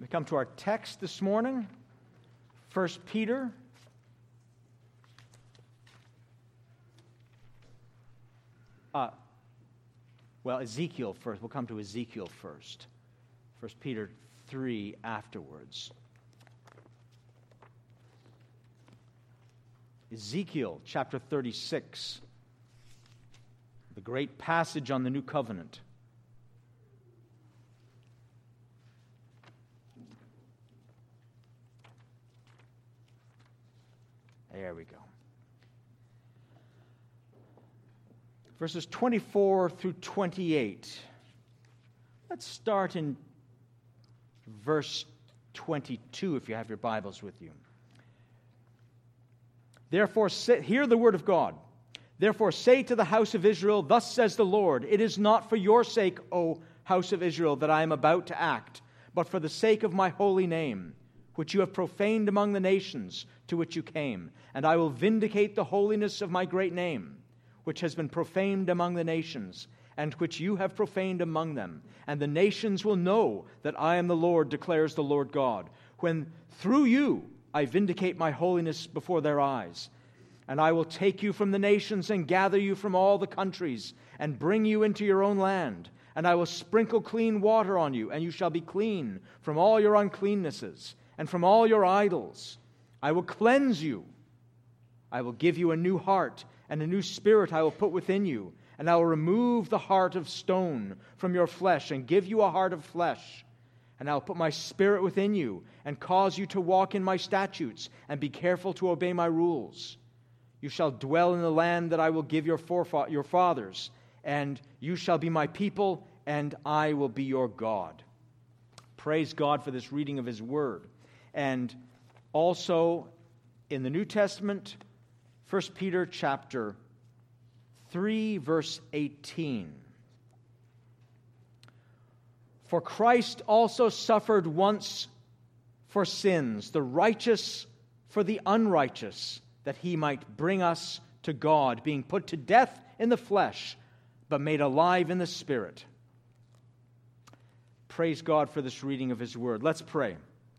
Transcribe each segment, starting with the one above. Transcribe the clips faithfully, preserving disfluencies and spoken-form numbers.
We come to our text this morning, First Peter. Uh, well, Ezekiel first. We'll come to Ezekiel first. First Peter three afterwards. Ezekiel chapter thirty-six, the great passage on the New Covenant. There we go. Verses twenty-four through twenty-eight. Let's start in verse twenty-two if you have your Bibles with you. Therefore, say, hear the word of God. Therefore, say to the house of Israel, thus says the Lord, it is not for your sake, O house of Israel, that I am about to act, but for the sake of my holy name, which you have profaned among the nations to which you came. And I will vindicate the holiness of my great name, which has been profaned among the nations, and which you have profaned among them. And the nations will know that I am the Lord, declares the Lord God, when through you I vindicate my holiness before their eyes. And I will take you from the nations and gather you from all the countries and bring you into your own land. And I will sprinkle clean water on you, and you shall be clean from all your uncleannesses and from all your idols. I will cleanse you. I will give you a new heart, and a new spirit I will put within you. And I will remove the heart of stone from your flesh and give you a heart of flesh. And I will put my spirit within you and cause you to walk in my statutes and be careful to obey my rules. You shall dwell in the land that I will give your forefa- your fathers, and you shall be my people, and I will be your God. Praise God for this reading of His Word. And also in the New Testament, First Peter chapter three, verse eighteen. For Christ also suffered once for sins, the righteous for the unrighteous, that He might bring us to God, being put to death in the flesh, but made alive in the Spirit. Praise God for this reading of His Word. Let's pray.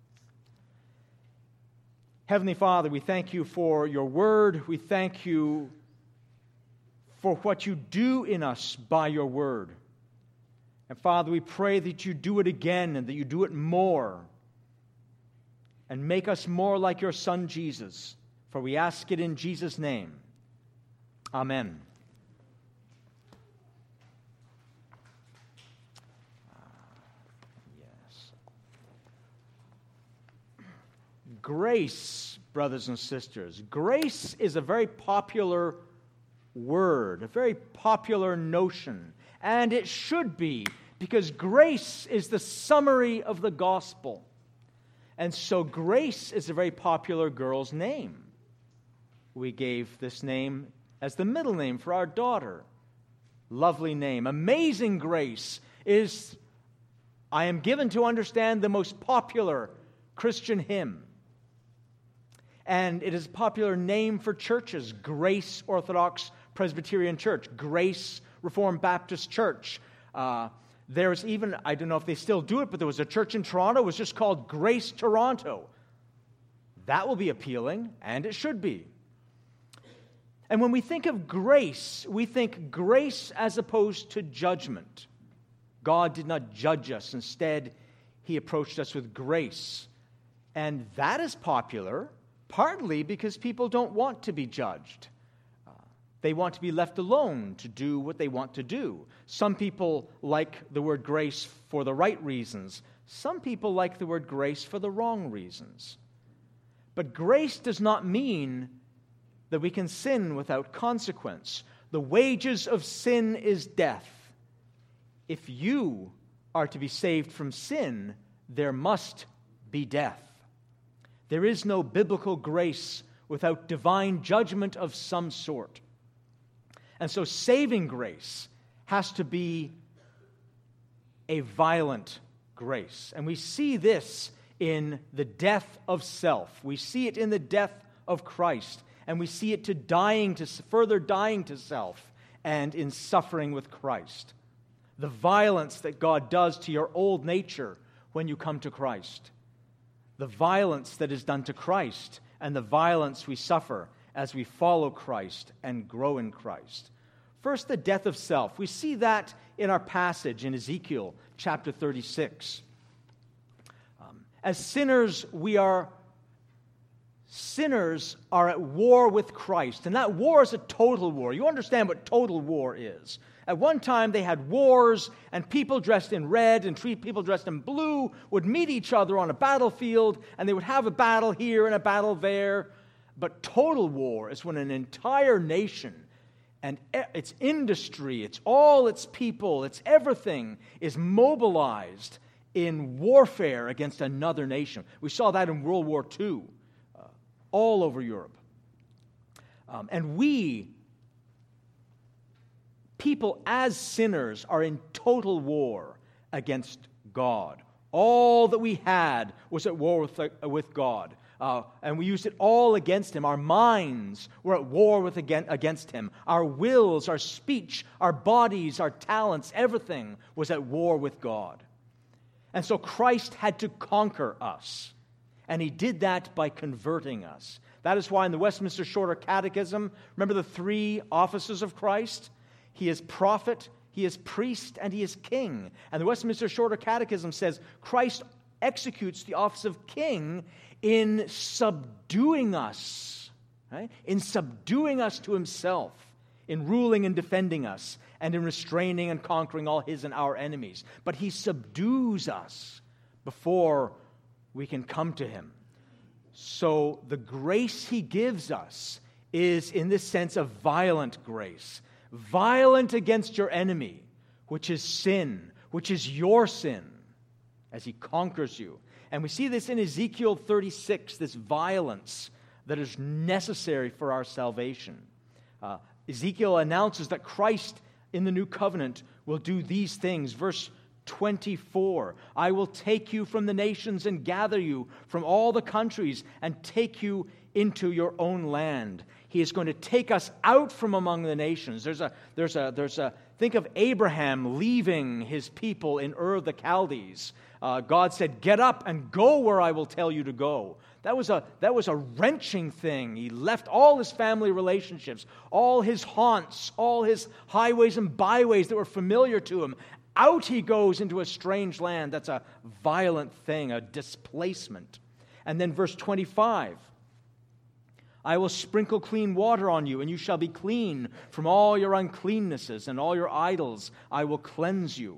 Heavenly Father, we thank you for your word. We thank you for what you do in us by your word. And Father, we pray that you do it again and that you do it more and make us more like your Son, Jesus. For we ask it in Jesus' name. Amen. Grace, brothers and sisters. Grace is a very popular word, a very popular notion. And it should be, because grace is the summary of the gospel. And so grace is a very popular girl's name. We gave this name as the middle name for our daughter. Lovely name. Amazing Grace is, I am given to understand, the most popular Christian hymn. And it is a popular name for churches. Grace Orthodox Presbyterian Church. Grace Reformed Baptist Church. Uh, there's even, I don't know if they still do it, but there was a church in Toronto. It was just called Grace Toronto. That will be appealing, and it should be. And when we think of grace, we think grace as opposed to judgment. God did not judge us. Instead, He approached us with grace. And that is popular, partly because people don't want to be judged. Uh, they want to be left alone to do what they want to do. Some people like the word grace for the right reasons. Some people like the word grace for the wrong reasons. But grace does not mean that we can sin without consequence. The wages of sin is death. If you are to be saved from sin, there must be death. There is no biblical grace without divine judgment of some sort. And so saving grace has to be a violent grace. And we see this in the death of self. We see it in the death of Christ. And we see it to dying to further dying to self and in suffering with Christ. The violence that God does to your old nature when you come to Christ. The violence that is done to Christ and the violence we suffer as we follow Christ and grow in Christ. First, the death of self. We see that in our passage in Ezekiel chapter thirty-six. Um, as sinners, we are sinners are at war with Christ, and that war is a total war. You understand what total war is. At one time, they had wars, and people dressed in red and people dressed in blue would meet each other on a battlefield, and they would have a battle here and a battle there. But total war is when an entire nation and its industry, it's all its people, its everything is mobilized in warfare against another nation. We saw that in World War Two, uh, all over Europe. Um, and we, people as sinners, are in total war against God. All that we had was at war with, uh, with God. Uh, and we used it all against Him. Our minds were at war with against Him. Our wills, our speech, our bodies, our talents, everything was at war with God. And so Christ had to conquer us. And He did that by converting us. That is why in the Westminster Shorter Catechism, remember the three offices of Christ? He is prophet, He is priest, and He is king. And the Westminster Shorter Catechism says Christ executes the office of king in subduing us, right? In subduing us to Himself, in ruling and defending us, and in restraining and conquering all His and our enemies. But He subdues us before we can come to Him. So the grace He gives us is, in this sense, a violent grace. Violent against your enemy, which is sin, which is your sin, as He conquers you. And we see this in Ezekiel thirty-six, this violence that is necessary for our salvation. Uh, Ezekiel announces that Christ in the new covenant will do these things. Verse twenty-four, I will take you from the nations and gather you from all the countries and take you into your own land. He is going to take us out from among the nations. There's a, there's a, there's a, think of Abraham leaving his people in Ur of the Chaldees. Uh, God said, get up and go where I will tell you to go. That was a, that was a wrenching thing. He left all his family relationships, all his haunts, all his highways and byways that were familiar to him. Out he goes into a strange land. That's a violent thing, a displacement. And then verse twenty-five, I will sprinkle clean water on you, and you shall be clean from all your uncleannesses, and all your idols I will cleanse you.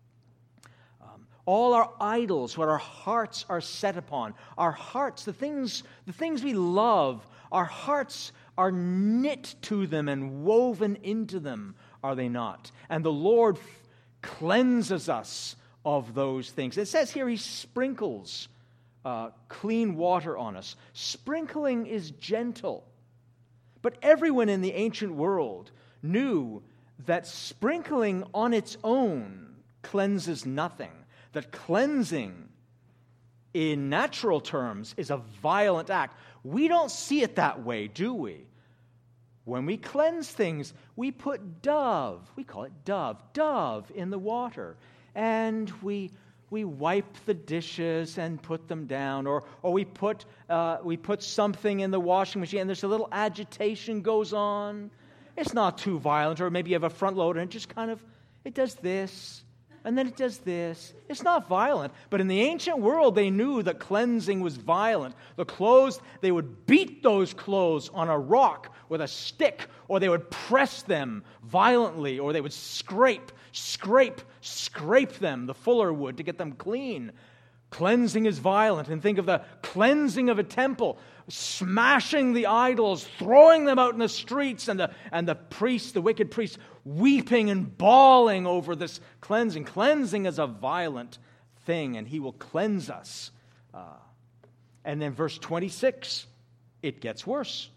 Um, all our idols, what our hearts are set upon, our hearts, the things, the things we love, our hearts are knit to them and woven into them, are they not? And the Lord f- cleanses us of those things. It says here He sprinkles Uh, clean water on us. Sprinkling is gentle. But everyone in the ancient world knew that sprinkling on its own cleanses nothing. That cleansing, in natural terms, is a violent act. We don't see it that way, do we? When we cleanse things, we put dove, we call it dove, dove in the water. And we We wipe the dishes and put them down, or or we put uh, we put something in the washing machine, and there's a little agitation goes on. It's not too violent, or maybe you have a front loader, and it just kind of, it does this, and then it does this. It's not violent, but in the ancient world, they knew that cleansing was violent. The clothes, they would beat those clothes on a rock with a stick, or they would press them violently, or they would scrape, scrape, scrape them, the fuller would, to get them clean. Cleansing is violent. And think of the cleansing of a temple, smashing the idols, throwing them out in the streets, and the and the priests, the wicked priests, weeping and bawling over this cleansing. Cleansing is a violent thing, and He will cleanse us. Uh, and then verse twenty-six, it gets worse.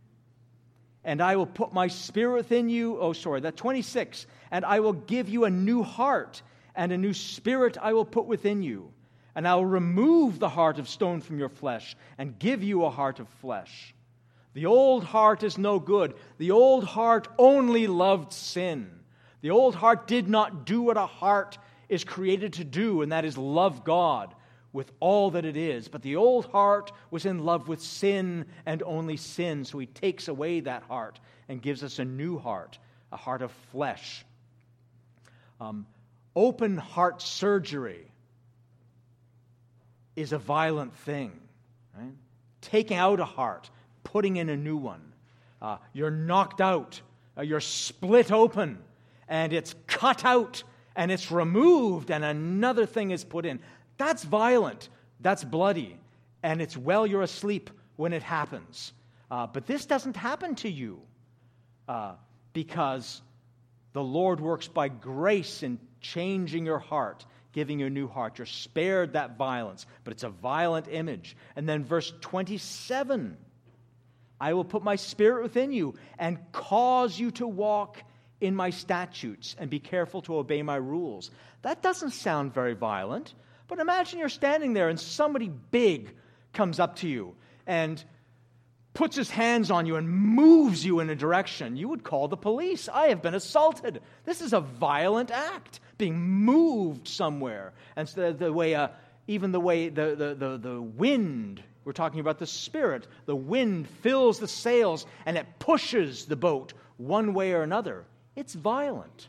And I will put my spirit within you. Oh, sorry, that twenty-six. And I will give you a new heart, and a new spirit I will put within you. And I will remove the heart of stone from your flesh, and give you a heart of flesh. The old heart is no good. The old heart only loved sin. The old heart did not do what a heart is created to do, and that is love God with all that it is. But the old heart was in love with sin and only sin, so he takes away that heart and gives us a new heart, a heart of flesh. Um, open heart surgery is a violent thing, right? Taking out a heart, putting in a new one. Uh, you're knocked out, uh, you're split open, and it's cut out, and it's removed, and another thing is put in. That's violent, that's bloody, and it's while you're asleep when it happens. Uh, but this doesn't happen to you uh, because the Lord works by grace in changing your heart, giving you a new heart. You're spared that violence, but it's a violent image. And then verse twenty-seven, I will put my spirit within you and cause you to walk in my statutes and be careful to obey my rules. That doesn't sound very violent, but imagine you're standing there and somebody big comes up to you and puts his hands on you and moves you in a direction. You would call the police. I have been assaulted. This is a violent act, being moved somewhere. And so the, the way, uh, even the way the, the, the, the wind, we're talking about the Spirit, the wind fills the sails and it pushes the boat one way or another. It's violent.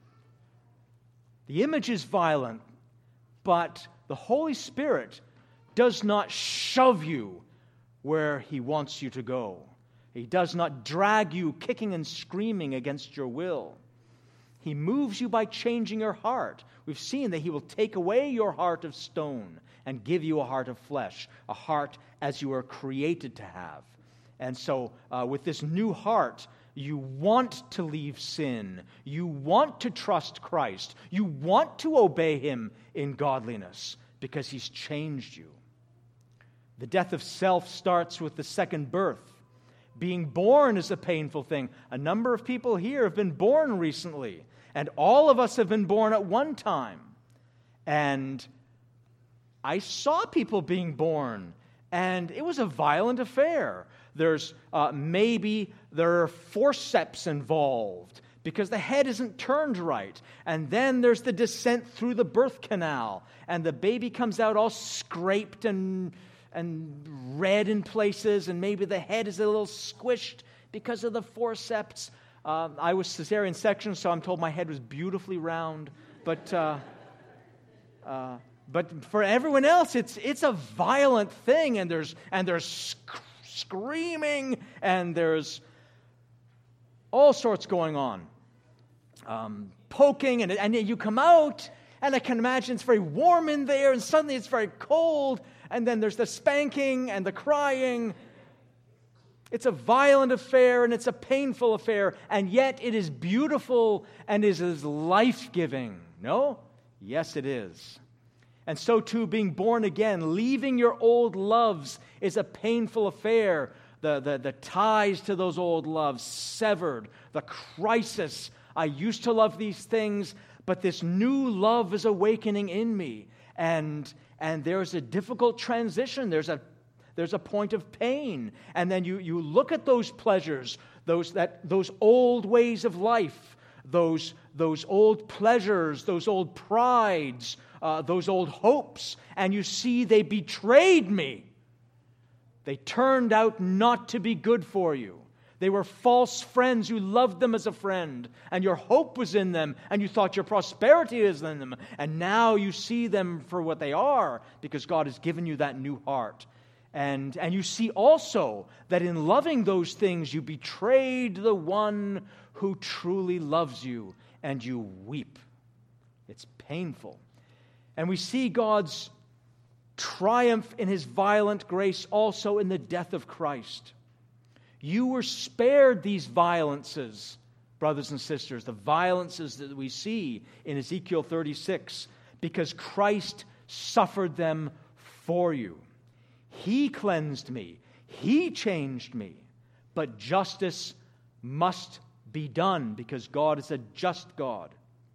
The image is violent, but the Holy Spirit does not shove you where he wants you to go. He does not drag you kicking and screaming against your will. He moves you by changing your heart. We've seen that he will take away your heart of stone and give you a heart of flesh, a heart as you were created to have. And so uh, with this new heart, you want to leave sin. You want to trust Christ. You want to obey him in godliness because he's changed you. The death of self starts with the second birth. Being born is a painful thing. A number of people here have been born recently, and all of us have been born at one time. And I saw people being born, and it was a violent affair. There's uh, maybe there are forceps involved because the head isn't turned right. And then there's the descent through the birth canal, and the baby comes out all scraped and and red in places, and maybe the head is a little squished because of the forceps. Um, I was cesarean section, so I'm told my head was beautifully round. But uh, uh, but for everyone else, it's it's a violent thing, and there's and there's sc- screaming, and there's all sorts going on, um, poking, and and you come out, and I can imagine it's very warm in there, and suddenly it's very cold. And then there's the spanking and the crying. It's a violent affair and it's a painful affair, and yet it is beautiful and it is life-giving. No? Yes, it is. And so too, being born again, leaving your old loves is a painful affair. The, the, the ties to those old loves severed. The crisis. I used to love these things, but this new love is awakening in me. And And there's a difficult transition. There's a there's a point of pain. And then you, you look at those pleasures, those that those old ways of life, those those old pleasures, those old prides, uh, those old hopes, and you see they betrayed me. They turned out not to be good for you. They were false friends. You loved them as a friend, and your hope was in them, and you thought your prosperity is in them. And now you see them for what they are because God has given you that new heart. And, and you see also that in loving those things, you betrayed the one who truly loves you, and you weep. It's painful. And we see God's triumph in his violent grace also in the death of Christ. You were spared these violences, brothers and sisters, the violences that we see in Ezekiel thirty-six, because Christ suffered them for you. He cleansed me. He changed me. But justice must be done because God is a just God.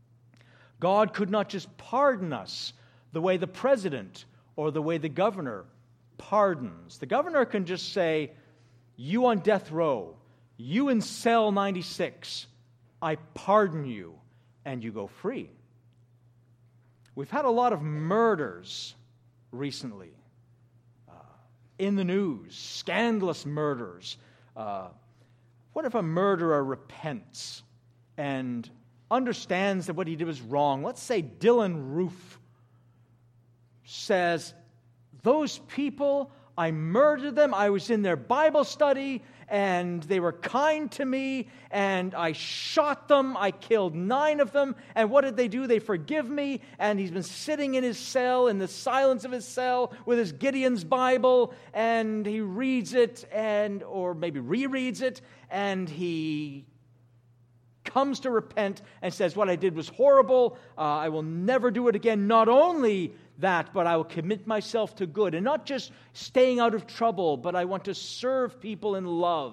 God could not just pardon us the way the president or the way the governor pardons. The governor can just say, you on death row, you in cell ninety-six, I pardon you, and you go free. We've had a lot of murders recently uh, in the news, scandalous murders. Uh, what if a murderer repents and understands that what he did was wrong? Let's say Dylan Roof says, those people, I murdered them, I was in their Bible study, and they were kind to me, and I shot them, I killed nine of them, and what did they do? They forgive me, and he's been sitting in his cell, in the silence of his cell, with his Gideon's Bible, and he reads it, and or maybe rereads it, and he comes to repent and says, what I did was horrible, uh, I will never do it again. Not only that, but I will commit myself to good, and not just staying out of trouble, but I want to serve people in love.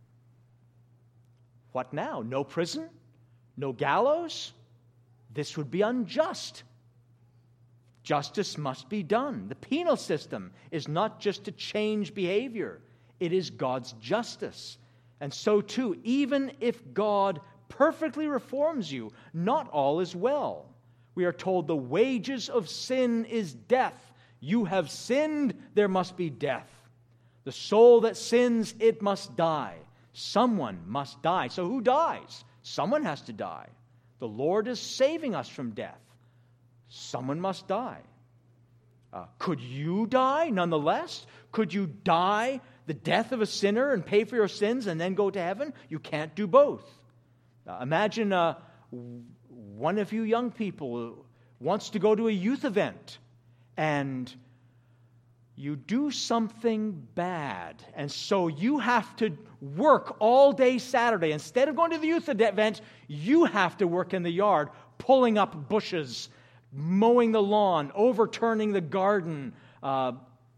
What now? No prison? No gallows? This would be unjust. Justice must be done. The penal system is not just to change behavior. It is God's justice. And so too, even if God perfectly reforms you, not all is well. We are told the wages of sin is death. You have sinned, there must be death. The soul that sins, it must die. Someone must die. So who dies? Someone has to die. The Lord is saving us from death. Someone must die. Uh, could you die nonetheless? Could you die the death of a sinner and pay for your sins and then go to heaven? You can't do both. Uh, imagine uh, one of you young people wants to go to a youth event, and you do something bad, and so you have to work all day Saturday. Instead of going to the youth event, you have to work in the yard, pulling up bushes, mowing the lawn, overturning the garden, uh,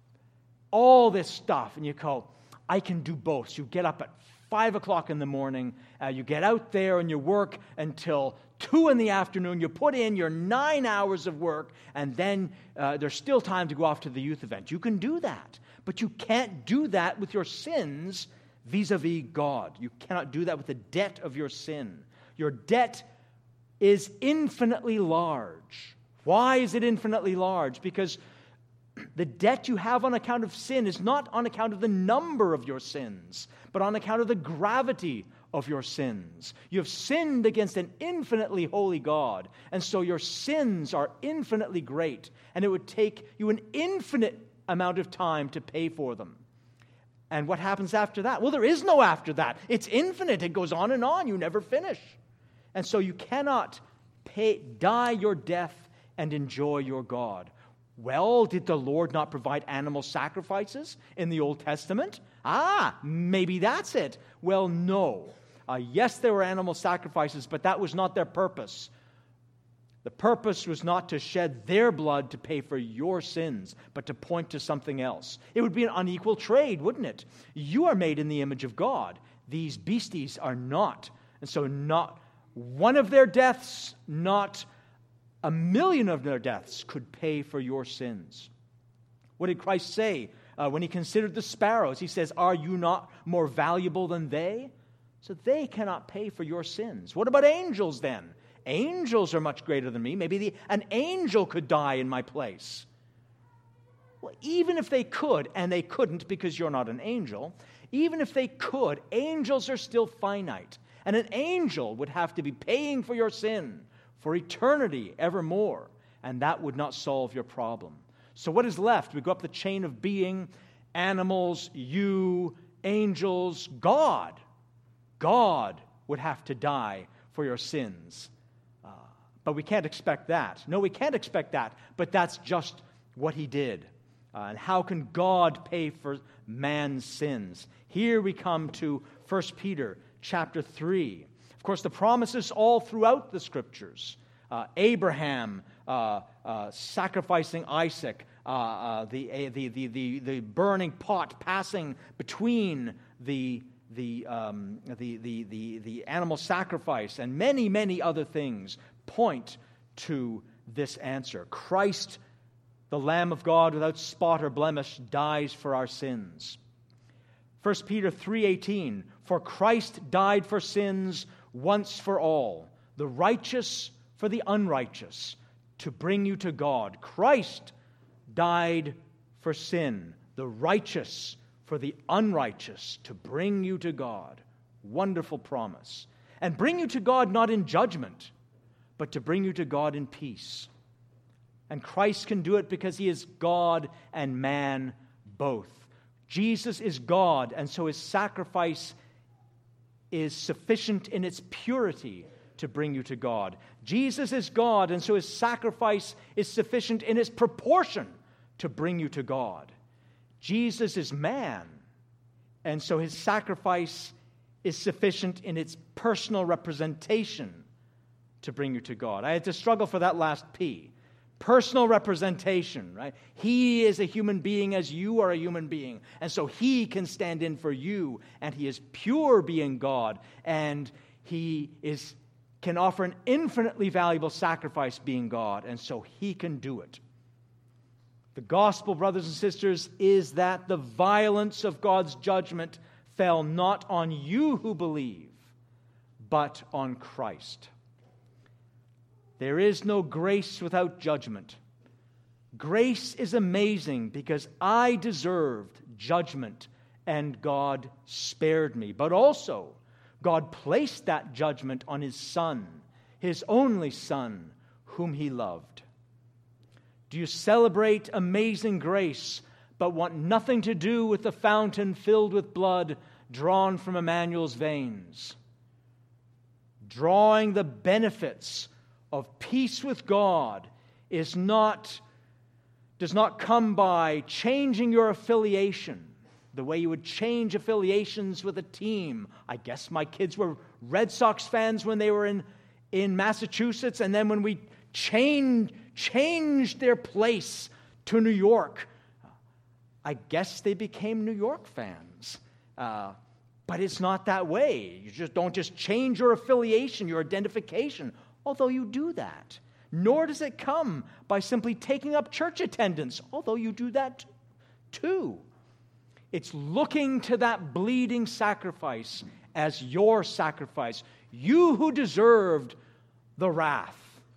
all this stuff. And you go, I can do both. So you get up at five o'clock in the morning, uh, you get out there and you work until two in the afternoon. You put in your nine hours of work, and then uh, there's still time to go off to the youth event. You can do that, but you can't do that with your sins vis-a-vis God. You cannot do that with the debt of your sin. Your debt is infinitely large. Why is it infinitely large? Because the debt you have on account of sin is not on account of the number of your sins, but on account of the gravity of your sins. You have sinned against an infinitely holy God, and so your sins are infinitely great, and it would take you an infinite amount of time to pay for them. And what happens after that? Well, there is no after that. It's infinite. It goes on and on. You never finish. And so you cannot pay, die your death and enjoy your God. Well, did the Lord not provide animal sacrifices in the Old Testament? Ah, maybe that's it. Well, no. Uh, yes, there were animal sacrifices, but that was not their purpose. The purpose was not to shed their blood to pay for your sins, but to point to something else. It would be an unequal trade, wouldn't it? You are made in the image of God. These beasties are not. And so not one of their deaths, not a million of their deaths could pay for your sins. What did Christ say uh, when he considered the sparrows? He says, are you not more valuable than they? So they cannot pay for your sins. What about angels then? Angels are much greater than me. Maybe the, an angel could die in my place. Well, even if they could, and they couldn't because you're not an angel, even if they could, angels are still finite. And an angel would have to be paying for your sin for eternity evermore, and that would not solve your problem. So what is left? We go up the chain of being: animals, you, angels, God. God would have to die for your sins. Uh, but we can't expect that. No, we can't expect that, but that's just what he did. Uh, and how can God pay for man's sins? Here we come to First Peter chapter three. Of course, the promises all throughout the Scriptures. Uh, Abraham uh, uh, sacrificing Isaac, uh, uh, the, the, the, the, the burning pot passing between the, the, um, the, the, the, the animal sacrifice, and many, many other things point to this answer. Christ, the Lamb of God without spot or blemish, dies for our sins. First Peter three eighteen, for Christ died for sins once for all, the righteous for the unrighteous, to bring you to God. Christ died for sin, the righteous for the unrighteous, to bring you to God. Wonderful promise. And bring you to God not in judgment, but to bring you to God in peace. And Christ can do it because he is God and man both. Jesus is God, and so his sacrifice is sufficient in its purity to bring you to God. Jesus is God, and so his sacrifice is sufficient in its proportion to bring you to God. Jesus is man, and so his sacrifice is sufficient in its personal representation to bring you to God. I had to struggle for that last P. Personal representation, right? He is a human being as you are a human being. And so he can stand in for you. And he is pure being God. And he is can offer an infinitely valuable sacrifice being God. And so he can do it. The gospel, brothers and sisters, is that the violence of God's judgment fell not on you who believe, but on Christ. There is no grace without judgment. Grace is amazing because I deserved judgment and God spared me. But also, God placed that judgment on his Son, his only Son, whom he loved. Do you celebrate amazing grace, but want nothing to do with the fountain filled with blood drawn from Emmanuel's veins? Drawing the benefits of peace with God is not, does not come by changing your affiliation, the way you would change affiliations with a team. I guess my kids were Red Sox fans when they were in, in Massachusetts, and then when we changed, changed their place to New York, I guess they became New York fans. Uh, but it's not that way. You just don't just change your affiliation, your identification, although you do that. Nor does it come by simply taking up church attendance, although you do that too. It's looking to that bleeding sacrifice as your sacrifice. You who deserved the wrath,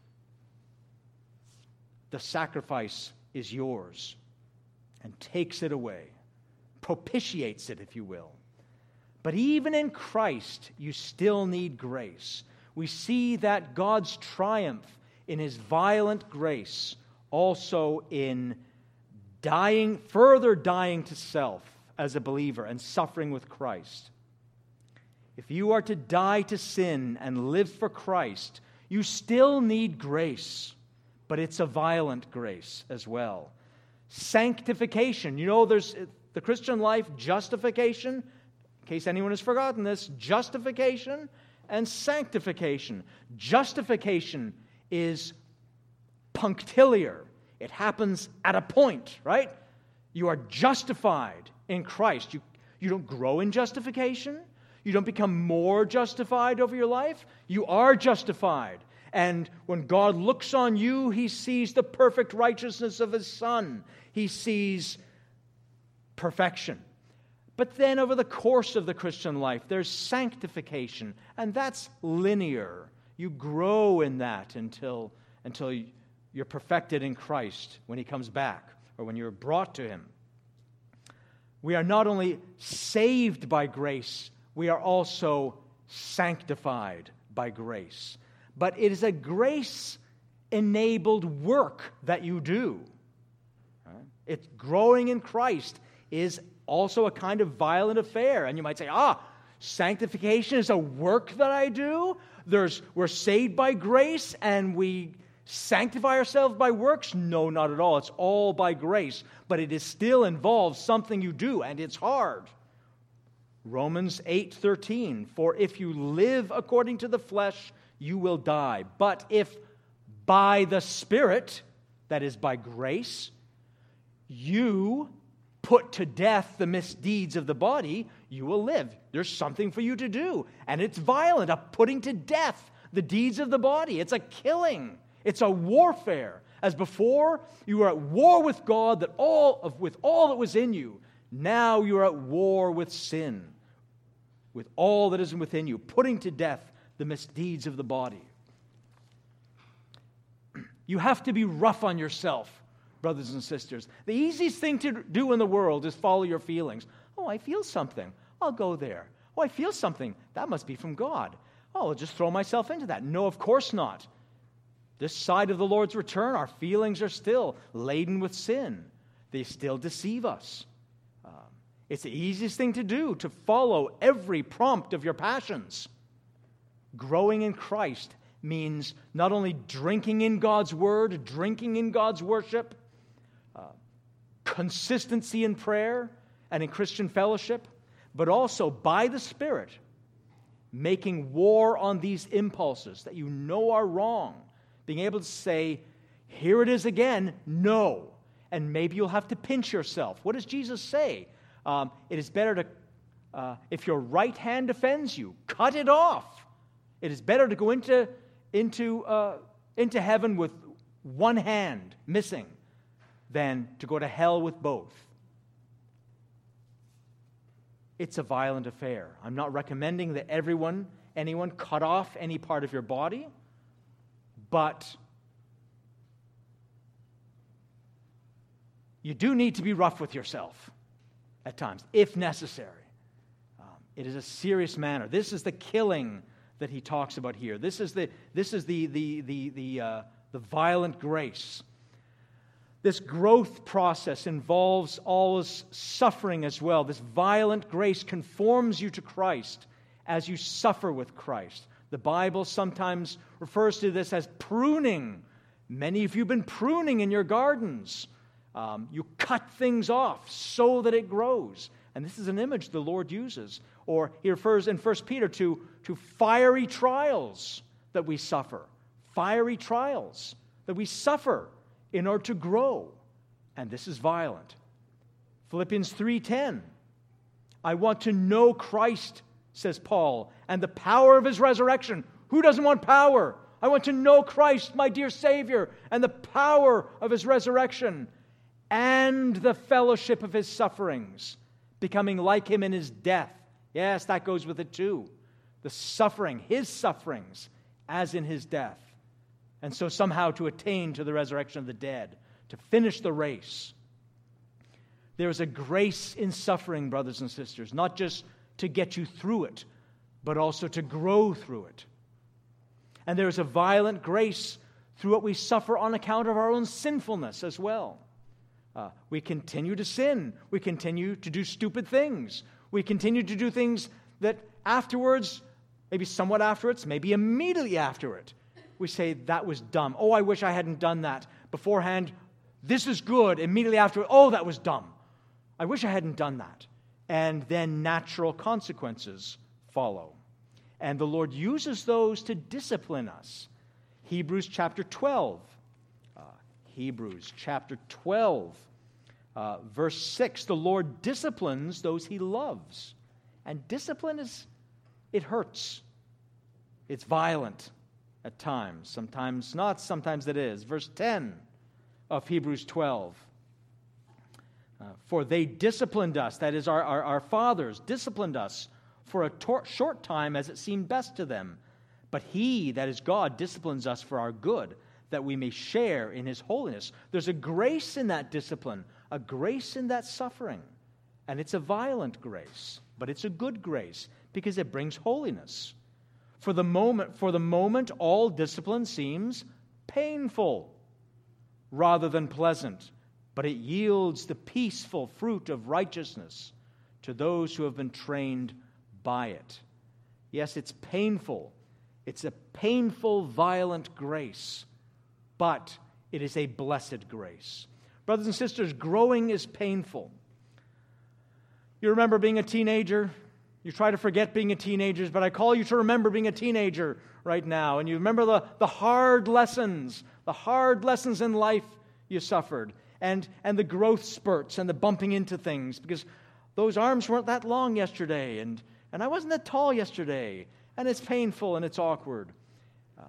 the sacrifice is yours and takes it away, propitiates it, if you will. But even in Christ, you still need grace. We see that God's triumph in his violent grace, also in dying, further dying to self as a believer and suffering with Christ. If you are to die to sin and live for Christ, you still need grace, but it's a violent grace as well. Sanctification. You know, there's the Christian life, justification, in case anyone has forgotten this, justification and sanctification. Justification is punctiliar. It happens at a point, right? You are justified in Christ. You, you don't grow in justification. You don't become more justified over your life. You are justified. And when God looks on you, he sees the perfect righteousness of his Son. He sees perfection. But then over the course of the Christian life, there's sanctification, and that's linear. You grow in that until, until you're perfected in Christ when he comes back or when you're brought to him. We are not only saved by grace, we are also sanctified by grace. But it is a grace-enabled work that you do. It's growing in Christ is also a kind of violent affair. And you might say, ah, sanctification is a work that I do? There's, we're saved by grace and we sanctify ourselves by works? No, not at all. It's all by grace. But it is still involves something you do, and it's hard. Romans eight thirteen, for if you live according to the flesh, you will die. But if by the Spirit, that is by grace, you put to death the misdeeds of the body, you will live. There's something for you to do. And it's violent, a putting to death the deeds of the body. It's a killing. It's a warfare. As before, you were at war with God that all of, with all that was in you. Now you are at war with sin, with all that is within you, putting to death the misdeeds of the body. You have to be rough on yourself, brothers and sisters. The easiest thing to do in the world is follow your feelings. Oh, I feel something. I'll go there. Oh, I feel something. That must be from God. Oh, I'll just throw myself into that. No, of course not. This side of the Lord's return, our feelings are still laden with sin. They still deceive us. Um, it's the easiest thing to do, to follow every prompt of your passions. Growing in Christ means not only drinking in God's word, drinking in God's worship, uh, consistency in prayer and in Christian fellowship, but also by the Spirit, making war on these impulses that you know are wrong, being able to say, here it is again, no. And maybe you'll have to pinch yourself. What does Jesus say? Um, it is better to, uh, if your right hand offends you, cut it off. It is better to go into, into, uh, into heaven with one hand missing than to go to hell with both. It's a violent affair. I'm not recommending that everyone, anyone cut off any part of your body, but you do need to be rough with yourself at times, if necessary. Um, it is a serious matter. This is the killing that he talks about here. This is the this is the the the the uh, the violent grace. This growth process involves always suffering as well. This violent grace conforms you to Christ as you suffer with Christ. The Bible sometimes refers to this as pruning. Many of you have been pruning in your gardens. Um, you cut things off so that it grows. And this is an image the Lord uses. Or he refers in First Peter to, to fiery trials that we suffer. Fiery trials that we suffer in order to grow. And this is violent. Philippians three ten. I want to know Christ, says Paul, and the power of his resurrection. Who doesn't want power? I want to know Christ, my dear Savior, and the power of his resurrection, and the fellowship of his sufferings, becoming like him in his death. Yes, that goes with it too. The suffering, his sufferings, as in his death. And so somehow to attain to the resurrection of the dead, to finish the race. There is a grace in suffering, brothers and sisters, not just to get you through it, but also to grow through it. And there is a violent grace through what we suffer on account of our own sinfulness as well. Uh, we continue to sin. We continue to do stupid things. We continue to do things that afterwards, maybe somewhat afterwards, maybe immediately after it, we say, that was dumb. Oh, I wish I hadn't done that. Beforehand, this is good. Immediately after, oh, that was dumb. I wish I hadn't done that. And then natural consequences follow. And the Lord uses those to discipline us. Hebrews chapter twelve. Uh, Hebrews chapter twelve, uh, verse six. The Lord disciplines those he loves. And discipline is, it hurts. It's violent at times. Sometimes not, sometimes it is. Verse ten of Hebrews twelve. Uh, for they disciplined us, that is, our, our, our fathers disciplined us for a tor- short time as it seemed best to them. But he, that is God, disciplines us for our good, that we may share in his holiness. There's a grace in that discipline, a grace in that suffering. And it's a violent grace, but it's a good grace because it brings holiness. For the moment, for the moment, all discipline seems painful rather than pleasant, but it yields the peaceful fruit of righteousness to those who have been trained by it. Yes, it's painful. It's a painful, violent grace, but it is a blessed grace. Brothers and sisters, growing is painful. You remember being a teenager? You try to forget being a teenager, but I call you to remember being a teenager right now. And you remember the, the hard lessons, the hard lessons in life you suffered, and, and the growth spurts and the bumping into things, because those arms weren't that long yesterday, and, and I wasn't that tall yesterday, and it's painful and it's awkward. Uh,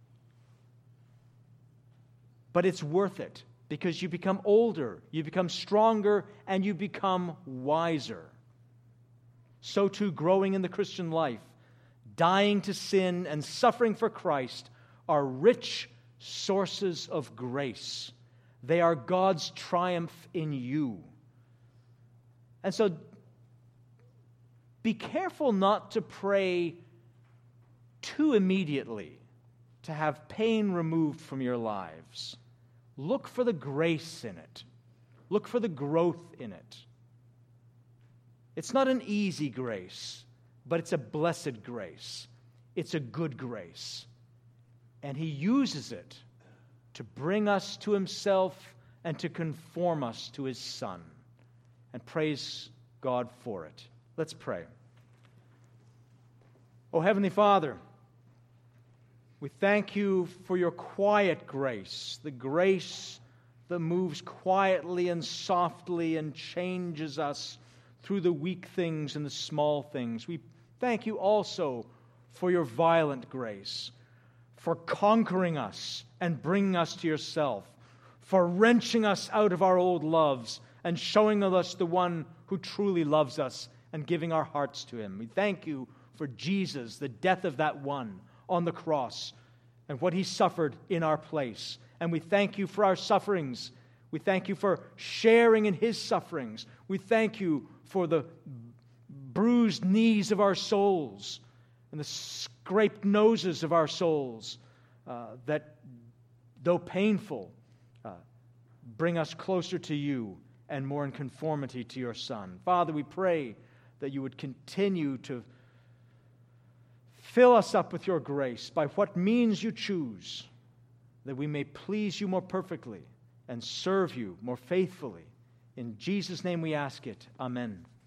but it's worth it, because you become older, you become stronger, and you become wiser. So too, growing in the Christian life, dying to sin and suffering for Christ are rich sources of grace. They are God's triumph in you. And so, be careful not to pray too immediately to have pain removed from your lives. Look for the grace in it. Look for the growth in it. It's not an easy grace, but it's a blessed grace. It's a good grace. And He uses it to bring us to Himself and to conform us to His Son. And praise God for it. Let's pray. Oh, Heavenly Father, we thank You for Your quiet grace, the grace that moves quietly and softly and changes us through the weak things and the small things. We thank You also for Your violent grace, for conquering us and bringing us to Yourself, for wrenching us out of our old loves and showing us the one who truly loves us and giving our hearts to Him. We thank You for Jesus, the death of that one on the cross, and what He suffered in our place. And we thank You for our sufferings. We thank You for sharing in His sufferings. We thank You for the bruised knees of our souls and the scraped noses of our souls uh, that, though painful, uh, bring us closer to You and more in conformity to Your Son. Father, we pray that You would continue to fill us up with Your grace by what means You choose, that we may please You more perfectly and serve You more faithfully. In Jesus' name we ask it. Amen.